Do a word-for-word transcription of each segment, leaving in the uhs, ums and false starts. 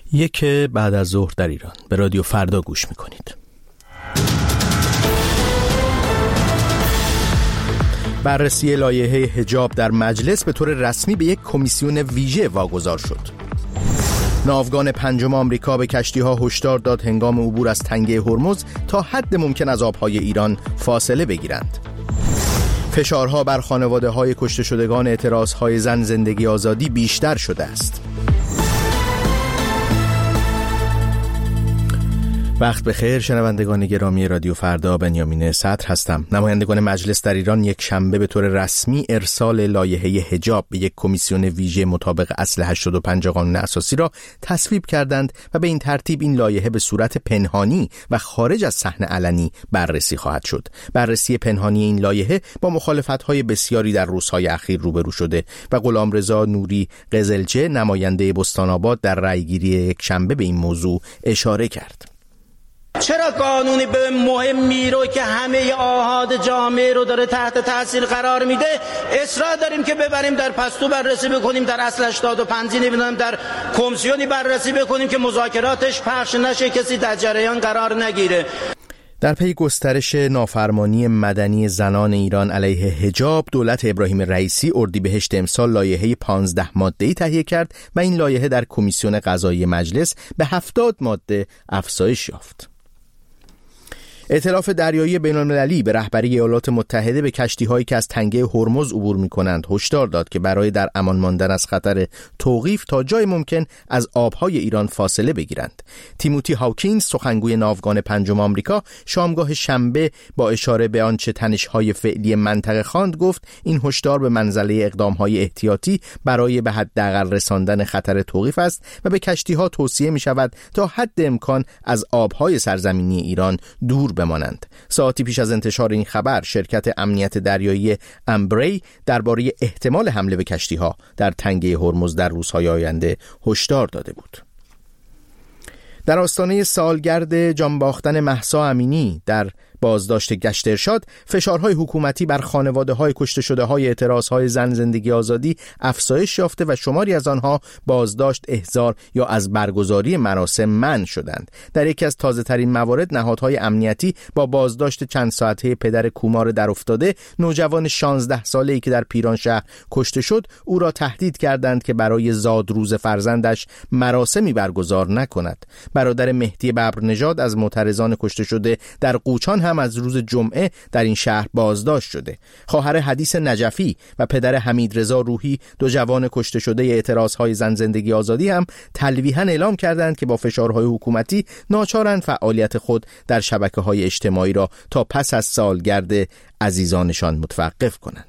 یک بعد از ظهر در ایران به رادیو فردا گوش میکنید. بررسی لایحه حجاب در مجلس به طور رسمی به یک کمیسیون ویژه واگذار شد. ناوگان پنجم آمریکا به کشتی‌ها هشدار داد هنگام عبور از تنگه هرمز تا حد ممکن از آبهای ایران فاصله بگیرند. فشارها بر خانواده‌های کشته شدگان اعتراض‌های زن زندگی آزادی بیشتر شده است. وقت بخیر شنوندگان گرامی رادیو فردا، بنیامین صدر هستم. نمایندگان مجلس در ایران یک شنبه به طور رسمی ارسال لایحه حجاب به یک کمیسیون ویژه مطابق اصل هشتاد و پنج قانون اساسی را تصویب کردند و به این ترتیب این لایحه به صورت پنهانی و خارج از صحنه علنی بررسی خواهد شد. بررسی پنهانی این لایحه با مخالفت‌های بسیاری در روزهای اخیر روبرو شده و غلامرضا نوری قزلچه نماینده بستان‌آباد در رأیگیری یک شنبه به این موضوع اشاره کرد. چرا قانونی به مهمی رو که همه آحاد جامعه رو داره تحت تاثیر قرار میده اصرار داریم که ببریم در پستو بررسی بکنیم، در اصل هشتاد و پنج نمیدونم در کمیسیونی بررسی بکنیم که مذاکراتش پخش نشه، کسی در جریان قرار نگیره؟ در پی گسترش نافرمانی مدنی زنان ایران علیه حجاب، دولت ابراهیم رئیسی اردیبهشت امسال لایحه پانزده ماده‌ای تهیه کرد و این لایحه در کمیسیون قضایی مجلس به هفتاد ماده افزایش یافت. ائتلاف دریایی بین‌المللی به رهبری ایالات متحده به کشتی‌هایی که از تنگه هرمز عبور می‌کنند هشدار داد که برای در امان ماندن از خطر توقیف تا جای ممکن از آب‌های ایران فاصله بگیرند. تیموتی هاوکینز، سخنگوی ناوگان پنجم آمریکا، شامگاه شنبه با اشاره به آنچه تنش‌های فعلی منطقه خواند گفت این هشدار به منزله اقدام‌های احتیاطی برای به حداقل رساندن خطر توقیف است و به کشتی‌ها توصیه می‌شود تا حد امکان از آب‌های سرزمینی ایران دور بمانند. ساعتی پیش از انتشار این خبر، شرکت امنیت دریایی امبری درباره احتمال حمله به کشتی‌ها در تنگه هرمز در روزهای آینده هشدار داده بود. در آستانه سالگرد جانباختن مهسا امینی در بازداشت گشت ارشاد، فشارهای حکومتی بر خانواده‌های کشته شده‌های اعتراض‌های زن زندگی آزادی افزایش یافته و شماری از آنها بازداشت، احضار یا از برگزاری مراسم منع شدند. در یکی از تازه‌ترین موارد، نهادهای امنیتی با بازداشت چند ساعته پدر کومار درافتاده، نوجوان شانزده ساله‌ای که در پیرانشهر کشته شد، او را تهدید کردند که برای زادروز فرزندش مراسمی برگزار نکند. برادر مهدی ببرنژاد از معترضان کشته شده در قوچان هم از روز جمعه در این شهر بازداشت شده. خواهر حدیث نجفی و پدر حمیدرضا روحی، دو جوان کشته شده اعتراضهای زن زندگی آزادی، هم تلویحاً اعلام کردند که با فشارهای حکومتی ناچارند فعالیت خود در شبکه‌های اجتماعی را تا پس از سالگرد عزیزانشان متوقف کنند.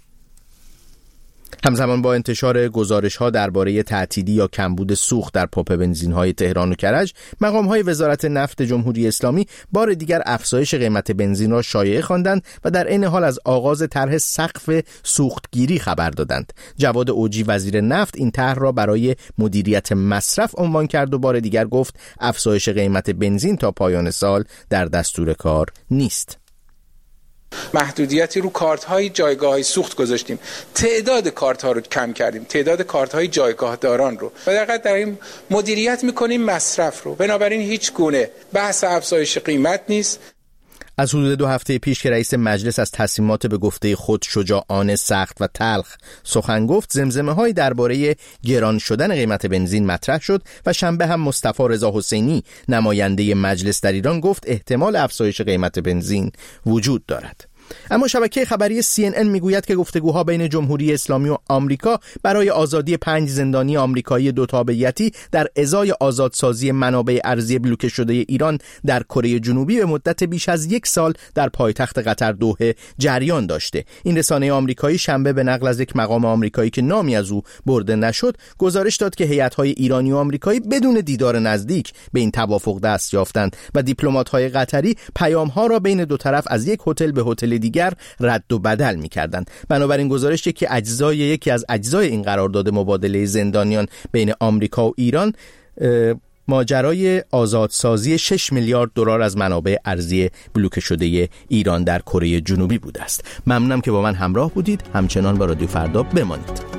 همزمان با انتشار گزارش‌ها درباره تعطیلی یا کمبود سوخت در پمپ بنزین‌های تهران و کرج، مقام‌های وزارت نفت جمهوری اسلامی بار دیگر افزایش قیمت بنزین را شایعه خواندند و در عین حال از آغاز طرح سقف سوختگیری خبر دادند. جواد اوجی، وزیر نفت، این طرح را برای مدیریت مصرف عنوان کرد و بار دیگر گفت افزایش قیمت بنزین تا پایان سال در دستور کار نیست. محدودیتی رو کارت‌های جایگاه‌های سوخت گذاشتیم، تعداد کارت‌ها رو کم کردیم، تعداد کارت‌های جایگاه داران رو و دقیقاً در این مدیریت می‌کنیم مصرف رو. بنابراین هیچ گونه بحث افزایش قیمت نیست. از حدود دو هفته پیش که رئیس مجلس از تصمیمات به گفته خود شجاعانه، سخت و تلخ سخن گفت، زمزمه‌هایی درباره گران شدن قیمت بنزین مطرح شد و شنبه هم مصطفی رضا حسینی، نماینده مجلس در ایران، گفت احتمال افزایش قیمت بنزین وجود دارد. اما شبکه خبری سی ان ان میگوید که گفتگوها بین جمهوری اسلامی و آمریکا برای آزادی پنج زندانی آمریکایی دو تابعیتی در ازای آزادسازی منابع ارضی بلوکه شده ایران در کره جنوبی به مدت بیش از یک سال در پایتخت قطر دوحه جریان داشته. این رسانه آمریکایی شنبه به نقل از یک مقام آمریکایی که نامی از او برده نشد گزارش داد که هیئت‌های ایرانی و آمریکایی بدون دیدار نزدیک به این توافق دست یافتند و دیپلمات‌های قطری پیام‌ها را بین دو طرف از یک هتل به هتل دیگر رد و بدل می‌کردند. بنابراین گزارش که اجزای یکی از اجزای این قرارداد مبادله زندانیان بین آمریکا و ایران ماجرای آزادسازی شش میلیارد دلار از منابع ارضی بلوکه شده ایران در کره جنوبی بوده است. ممنونم که با من همراه بودید. همچنان با رادیو فردا بمانید.